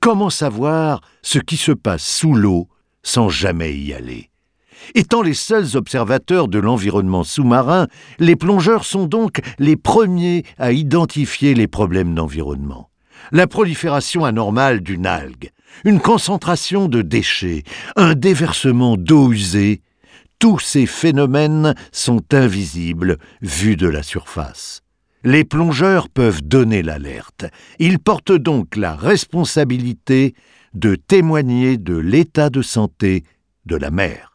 Comment savoir ce qui se passe sous l'eau sans jamais y aller? Étant les seuls observateurs de l'environnement sous-marin, les plongeurs sont donc les premiers à identifier les problèmes d'environnement. La prolifération anormale d'une algue, une concentration de déchets, un déversement d'eau usée, tous ces phénomènes sont invisibles vus de la surface. Les plongeurs peuvent donner l'alerte. Ils portent donc la responsabilité de témoigner de l'état de santé de la mer.